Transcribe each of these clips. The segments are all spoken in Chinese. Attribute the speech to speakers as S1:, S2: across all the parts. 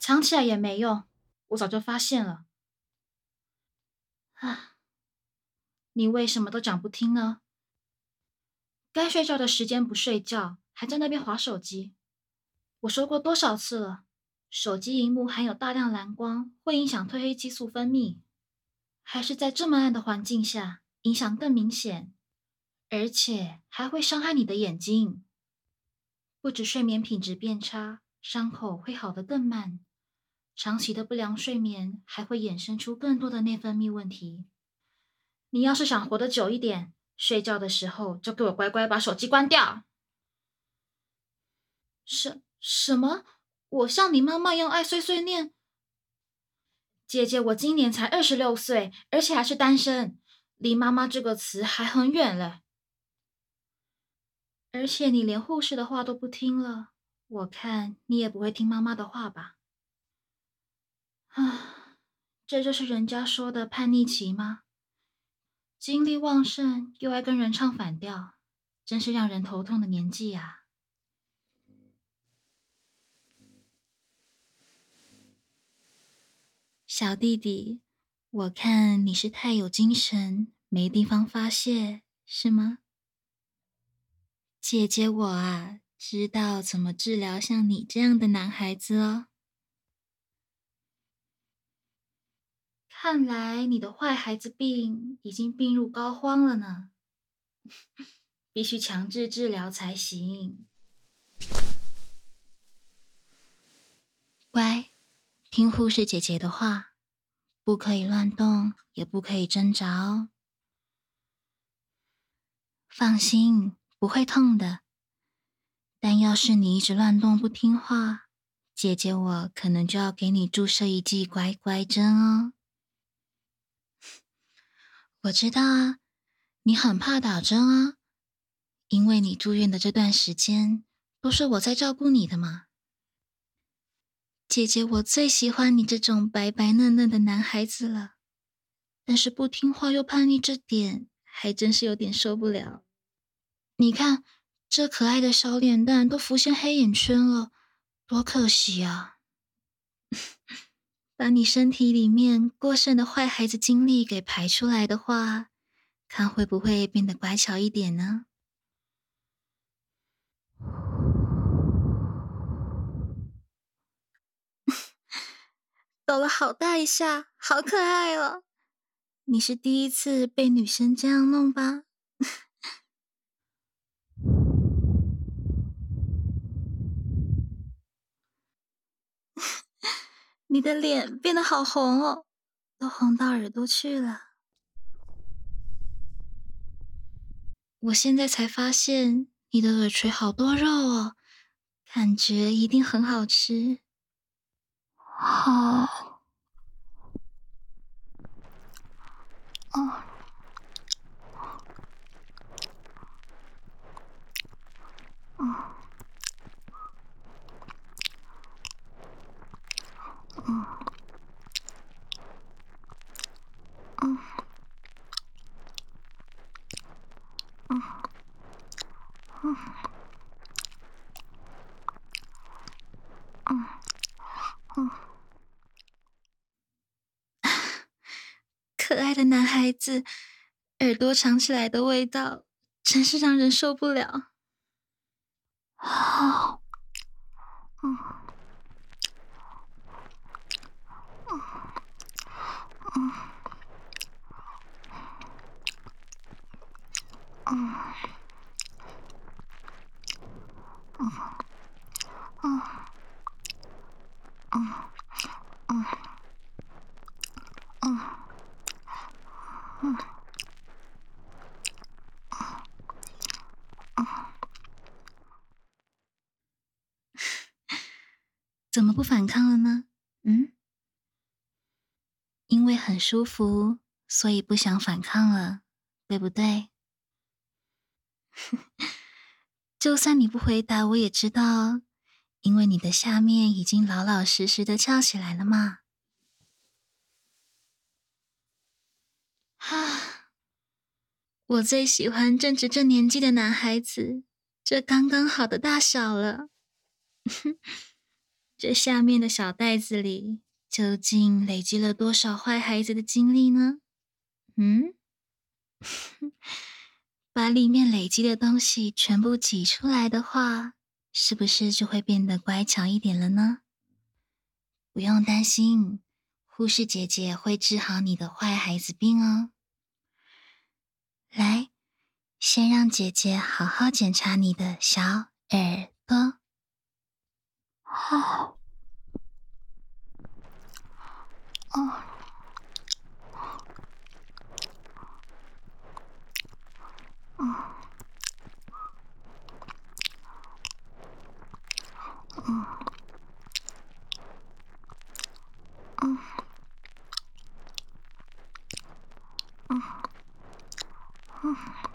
S1: 藏起来也没用，我早就发现了。啊，你为什么都讲不听呢？该睡觉的时间不睡觉，还在那边滑手机。我说过多少次了，手机荧幕含有大量蓝光，会影响褪黑激素分泌，还是在这么暗的环境下，影响更明显，而且还会伤害你的眼睛。不止睡眠品质变差，伤口会好得更慢，长期的不良睡眠还会衍生出更多的内分泌问题。你要是想活得久一点，睡觉的时候就给我乖乖把手机关掉。什么？我像你妈妈一样爱碎碎念？姐姐，我今年才26岁，而且还是单身，离妈妈这个词还很远嘞。而且你连护士的话都不听了，我看你也不会听妈妈的话吧？啊，这就是人家说的叛逆期吗？精力旺盛又爱跟人唱反调，真是让人头痛的年纪啊。小弟弟，我看你是太有精神，没地方发泄，是吗？姐姐我啊，知道怎么治疗像你这样的男孩子哦。看来你的坏孩子病已经病入膏肓了呢，必须强制治疗才行。乖，听护士姐姐的话，不可以乱动，也不可以挣扎哦。放心，不会痛的。但要是你一直乱动不听话，姐姐我可能就要给你注射一剂乖乖针哦。我知道啊，你很怕打针啊，因为你住院的这段时间都是我在照顾你的嘛。姐姐我最喜欢你这种白白嫩嫩的男孩子了，但是不听话又叛逆这点，还真是有点受不了。你看，这可爱的小脸蛋都浮现黑眼圈了，多可惜啊！把你身体里面过剩的坏孩子精力给排出来的话，看会不会变得乖巧一点呢？抖了好大一下，好可爱哦！你是第一次被女生这样弄吧？你的脸变得好红哦，都红到耳朵去了。我现在才发现你的耳垂好多肉哦，感觉一定很好吃。好，哦，嗯嗯嗯嗯嗯嗯嗯，可爱的男孩子，耳朵藏起来的味道，真是让人受不了。好，嗯嗯嗯嗯嗯嗯嗯嗯嗯嗯，怎么不反抗了呢？嗯，因为很舒服，所以不想反抗了，对不对？就算你不回答，我也知道，因为你的下面已经老老实实的翘起来了嘛。哈，我最喜欢正值这年纪的男孩子，这刚刚好的大小了。 这下面的小袋子里究竟累积了多少坏孩子的经历呢？嗯，把里面累积的东西全部挤出来的话，是不是就会变得乖巧一点了呢？不用担心，护士姐姐会治好你的坏孩子病哦。来，先让姐姐好好检查你的小耳朵。好，哦，哦，哦，哦，哦，哦，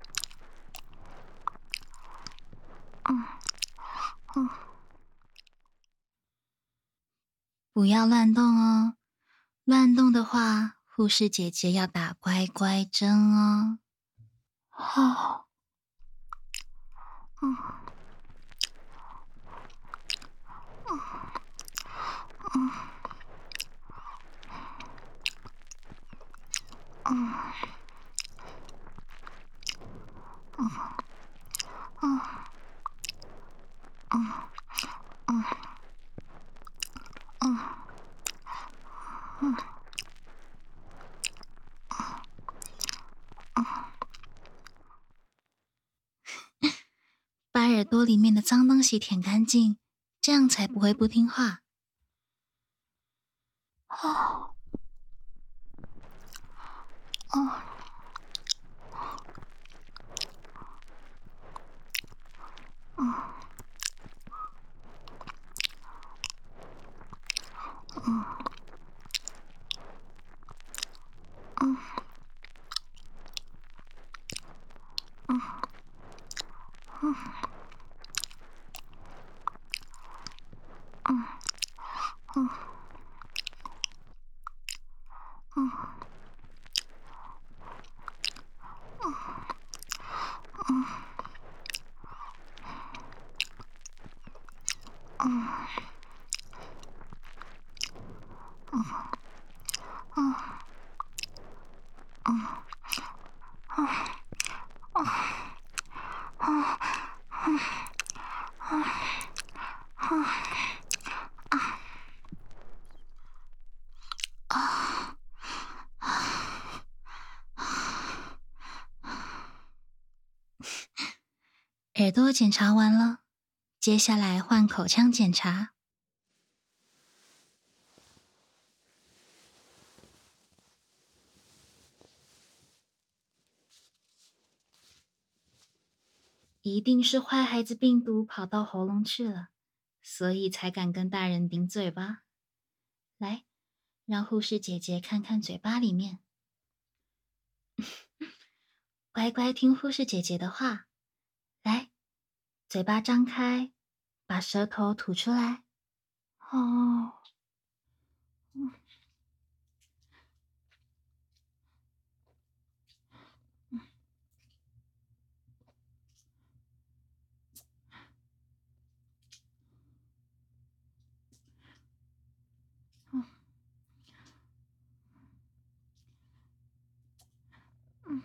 S1: 哦，不要乱动哦，乱动的话，护士姐姐要打乖乖针哦。好，哦，哦，哦，哦，哦，哦，哦，把耳朵里面的脏东西舔干净，这样才不会不听话。哦，哦，哦，哦，哦，哦，哦，哦，哦，哦，耳朵检查完了，接下来换口腔检查。一定是坏孩子病毒跑到喉咙去了，所以才敢跟大人顶嘴吧？来，让护士姐姐看看嘴巴里面，乖乖听护士姐姐的话。来，嘴巴张开，把舌头吐出来。哦，嗯嗯嗯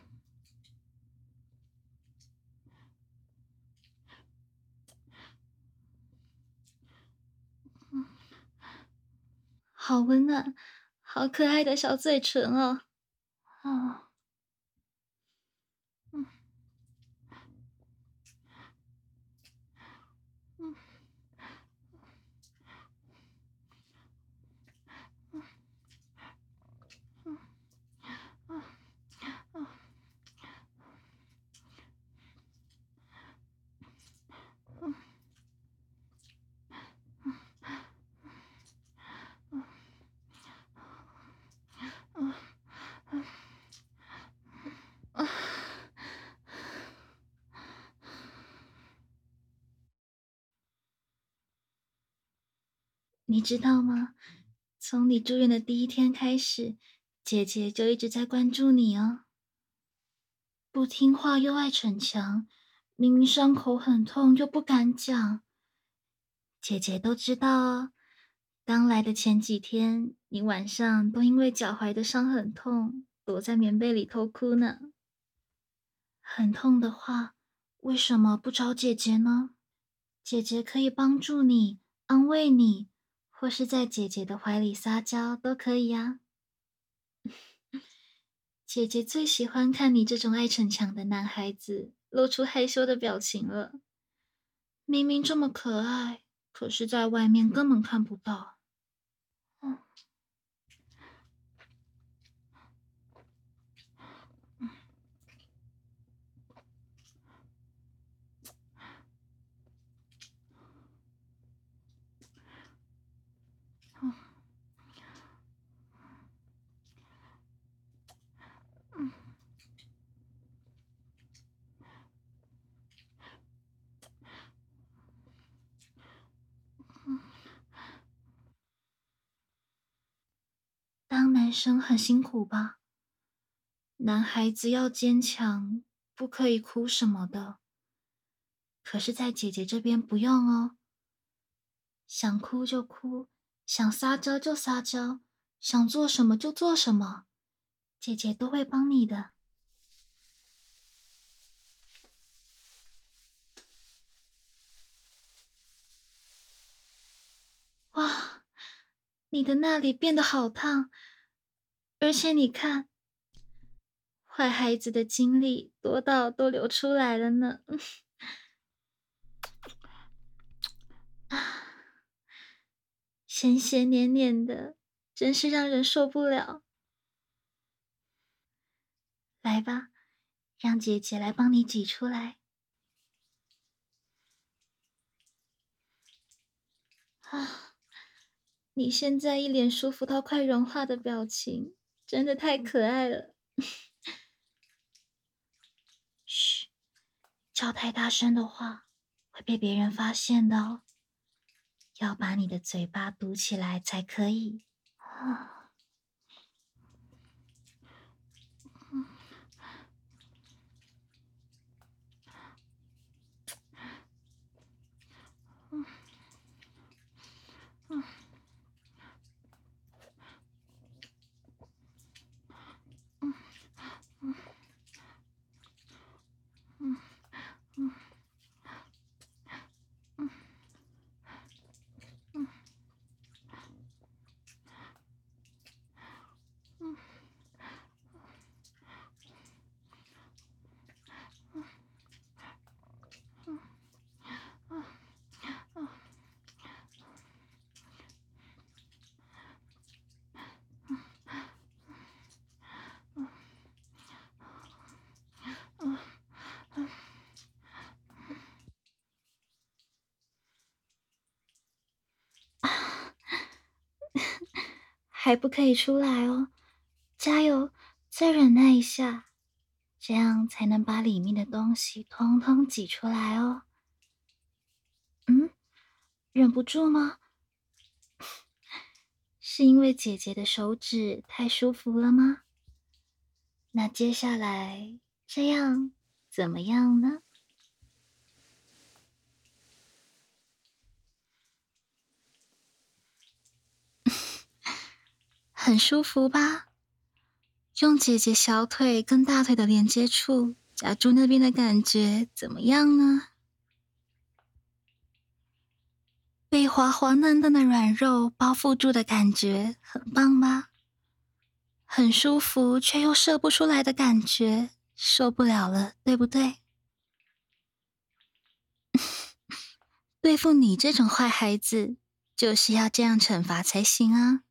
S1: 嗯，好温暖，好可爱的小嘴唇哦。哦，嗯嗯嗯嗯嗯嗯嗯嗯嗯。你知道吗？从你住院的第一天开始，姐姐就一直在关注你哦。不听话又爱逞强，明明伤口很痛又不敢讲， 姐姐都知道哦。刚来的前几天，你晚上都因为脚踝的伤很痛，躲在棉被里偷哭呢。很痛的话，为什么不找姐姐呢？姐姐可以帮助你，安慰你，或是在姐姐的怀里撒娇都可以啊。姐姐最喜欢看你这种爱逞强的男孩子露出害羞的表情了。明明这么可爱，可是在外面根本看不到。嗯当男生很辛苦吧？男孩子要坚强，不可以哭什么的。可是，在姐姐这边不用哦，想哭就哭，想撒娇就撒娇，想做什么就做什么，姐姐都会帮你的。哇，你的那里变得好烫，而且你看，坏孩子的精力多到都流出来了呢。啊，咸咸黏黏的，真是让人受不了。来吧，让姐姐来帮你挤出来。啊，你现在一脸舒服到快融化的表情，真的太可爱了。嘘，叫太大声的话会被别人发现的哦。要把你的嘴巴堵起来才可以。啊，还不可以出来哦，加油，再忍耐一下，这样才能把里面的东西通通挤出来哦。嗯，忍不住吗？是因为姐姐的手指太舒服了吗？那接下来这样怎么样呢？很舒服吧？用姐姐小腿跟大腿的连接处夹住那边的感觉怎么样呢？被滑滑嫩嫩的软肉包覆住的感觉很棒吧？很舒服却又射不出来的感觉，受不了了，对不对？对付你这种坏孩子，就是要这样惩罚才行啊！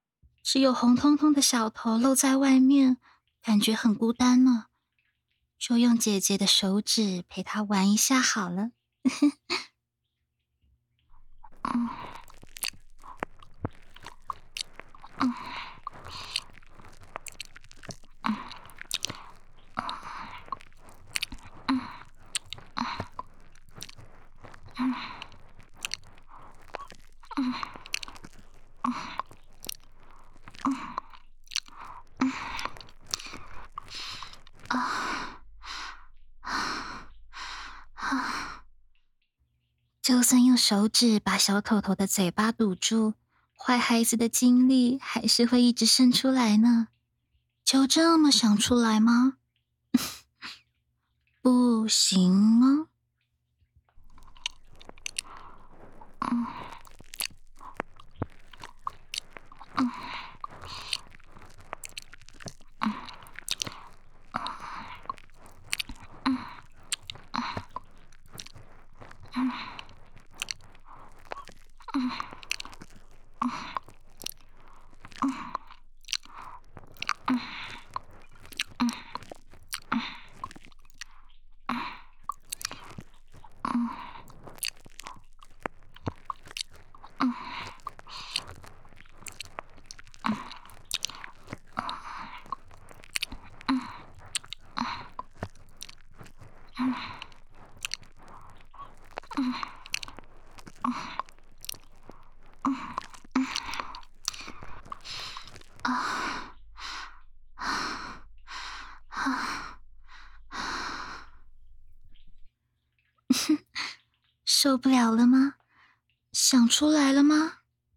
S1: 只有红彤彤的小头露在外面，感觉很孤单呢。
S2: 就用姐姐的手指陪她玩一下好了。就算用手指把小头头的嘴巴堵住，坏孩子的精力还是会一直渗出来呢。就这么想出来吗？不行哦。受不了了吗？想出来了吗？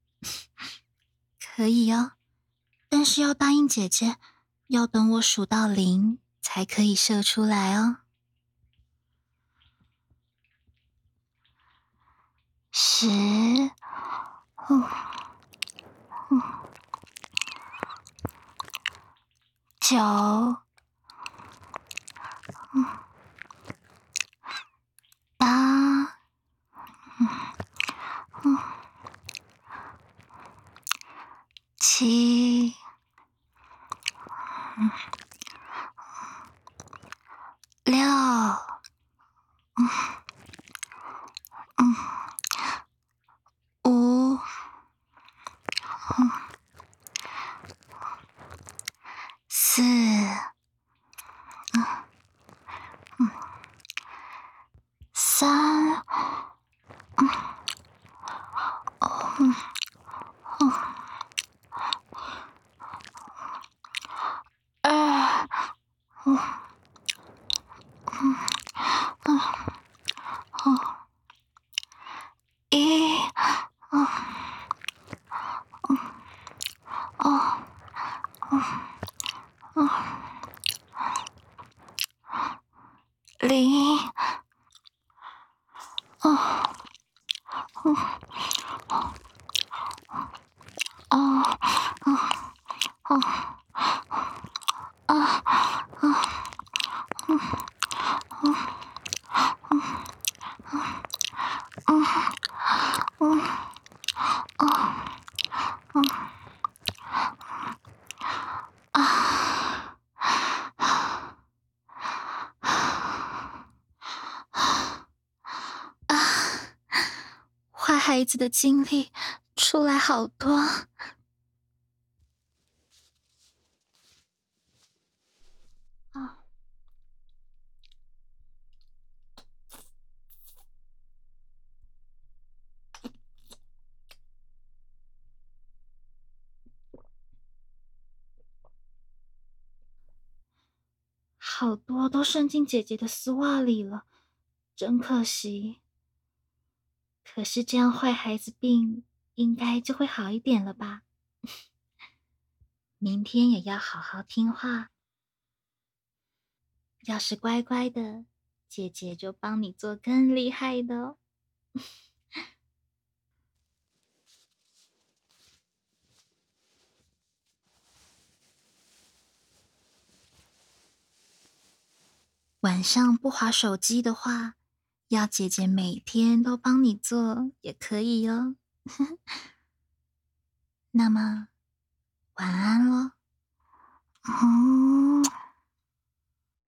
S2: 可以哦，但是要答应姐姐，要等我数到0才可以射出来哦。10，9，8，7，6，5，4，3，2，1，0。坏孩子的精力出来好多。
S1: 好多都渗进姐姐的丝袜里了，真可惜。可是这样坏孩子病应该就会好一点了吧？明天也要好好听话。要是乖乖的，姐姐就帮你做更厉害的哦。
S2: 晚上不滑手机的话，要姐姐每天都帮你做也可以哦。那么，晚安咯。